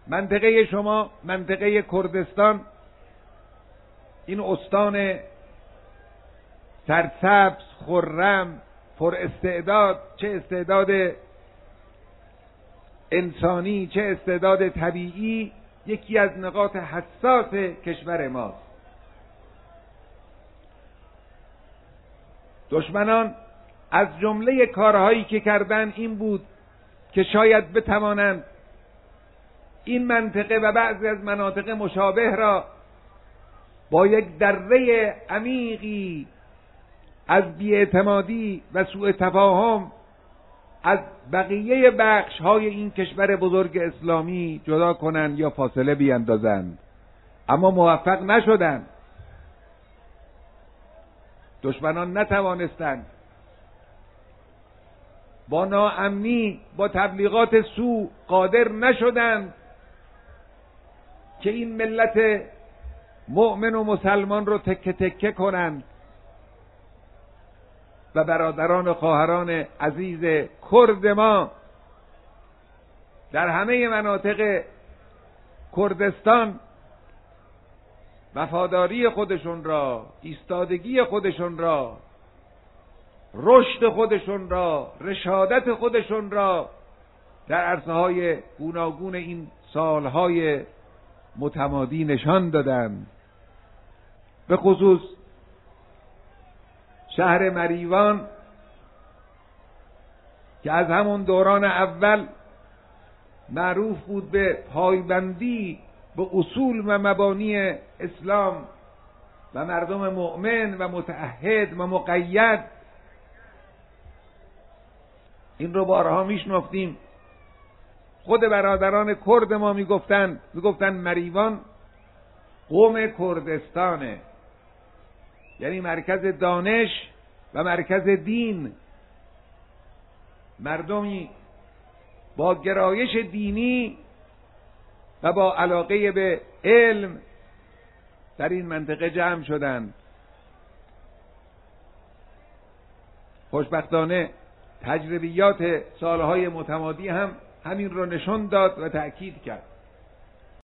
منطقه شما، منطقه کردستان، این استان سرسبز، خرم، پر استعداد، چه استعداد انسانی چه استعداد طبیعی، یکی از نقاط حساس کشور ماست. دشمنان از جمله کارهایی که کردن این بود که شاید بتوانند این منطقه و بعضی از مناطق مشابه را با یک دره عمیقی از بی‌اعتمادی و سوء تفاهم از بقیه بخش‌های این کشور بزرگ اسلامی جدا کنند یا فاصله بیندازند، اما موفق نشدند. دشمنان نتوانستند. با ناامنی، با تبلیغات سو قادر نشدند که این ملت مؤمن و مسلمان رو تکه تکه کنند و برادران و خواهران عزیز کرد ما در همه مناطق کردستان وفاداری خودشون را، ایستادگی خودشون را، رشد خودشون را، رشادت خودشون را در عرصه‌های گوناگون این سالهای متمادی نشان دادند. به خصوص شهر مریوان که از همون دوران اول معروف بود به پایبندی به اصول و مبانی اسلام و مردم مؤمن و متعهد و مقید، این رو بارها میشنفتیم. خود برادران کرد ما میگفتن مریوان قم کردستانه، یعنی مرکز دانش و مرکز دین. مردمی با گرایش دینی و با علاقه به علم در این منطقه جمع شدند. خوشبختانه تجربیات سالهای متمادی هم همین رو نشون داد و تأکید کرد.